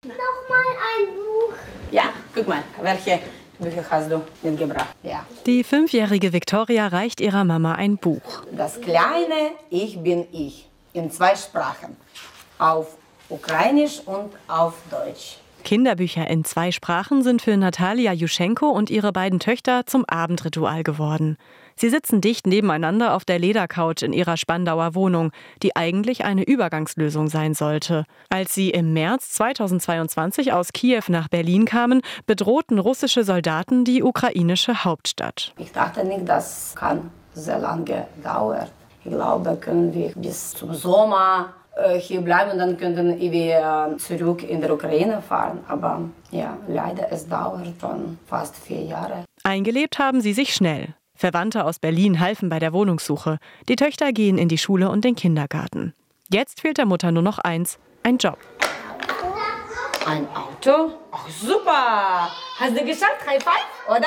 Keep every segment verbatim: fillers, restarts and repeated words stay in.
Nochmal ein Buch. Ja, guck mal, welche Bücher hast du mitgebracht? Ja. Die fünfjährige Viktoria reicht ihrer Mama ein Buch. Das kleine Ich bin ich in zwei Sprachen, auf Ukrainisch und auf Deutsch. Kinderbücher in zwei Sprachen sind für Natalia Juschenko und ihre beiden Töchter zum Abendritual geworden. Sie sitzen dicht nebeneinander auf der Ledercouch in ihrer Spandauer Wohnung, die eigentlich eine Übergangslösung sein sollte. Als sie im März zweitausendzweiundzwanzig aus Kiew nach Berlin kamen, bedrohten russische Soldaten die ukrainische Hauptstadt. Ich dachte nicht, das kann sehr lange dauern. Ich glaube, können wir bis zum Sommer hier bleiben und dann könnten wir zurück in der Ukraine fahren. Aber ja, leider, es dauert schon fast vier Jahre. Eingelebt haben sie sich schnell. Verwandte aus Berlin halfen bei der Wohnungssuche. Die Töchter gehen in die Schule und den Kindergarten. Jetzt fehlt der Mutter nur noch eins, ein Job. Ein Auto? Ach, super! Hast du geschafft? High five,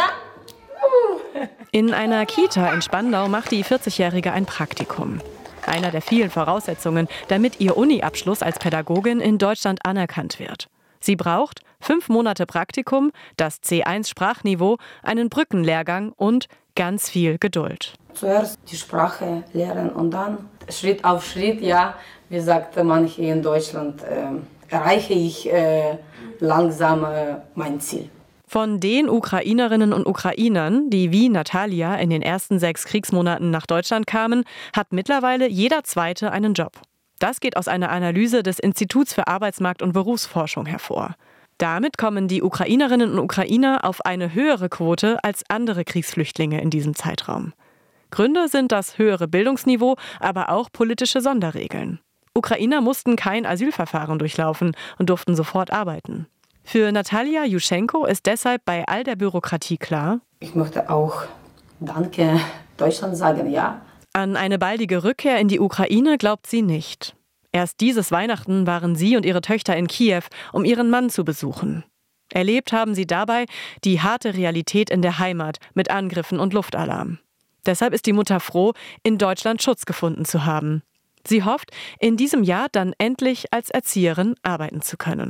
oder? In einer Kita in Spandau macht die vierzigjährige ein Praktikum. Einer der vielen Voraussetzungen, damit ihr Uni-Abschluss als Pädagogin in Deutschland anerkannt wird. Sie braucht fünf Monate Praktikum, das C eins Sprachniveau, einen Brückenlehrgang und ganz viel Geduld. Zuerst die Sprache lernen und dann Schritt auf Schritt, ja, wie sagt man hier in Deutschland, äh, erreiche ich äh, langsam äh, mein Ziel. Von den Ukrainerinnen und Ukrainern, die wie Natalia in den ersten sechs Kriegsmonaten nach Deutschland kamen, hat mittlerweile jeder Zweite einen Job. Das geht aus einer Analyse des Instituts für Arbeitsmarkt- und Berufsforschung hervor. Damit kommen die Ukrainerinnen und Ukrainer auf eine höhere Quote als andere Kriegsflüchtlinge in diesem Zeitraum. Gründe sind das höhere Bildungsniveau, aber auch politische Sonderregeln. Ukrainer mussten kein Asylverfahren durchlaufen und durften sofort arbeiten. Für Natalia Juschenko ist deshalb bei all der Bürokratie klar: Ich möchte auch Danke Deutschland sagen, ja. An eine baldige Rückkehr in die Ukraine glaubt sie nicht. Erst dieses Weihnachten waren sie und ihre Töchter in Kiew, um ihren Mann zu besuchen. Erlebt haben sie dabei die harte Realität in der Heimat mit Angriffen und Luftalarm. Deshalb ist die Mutter froh, in Deutschland Schutz gefunden zu haben. Sie hofft, in diesem Jahr dann endlich als Erzieherin arbeiten zu können.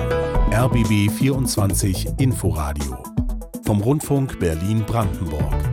R B B vierundzwanzig Inforadio vom Rundfunk Berlin-Brandenburg.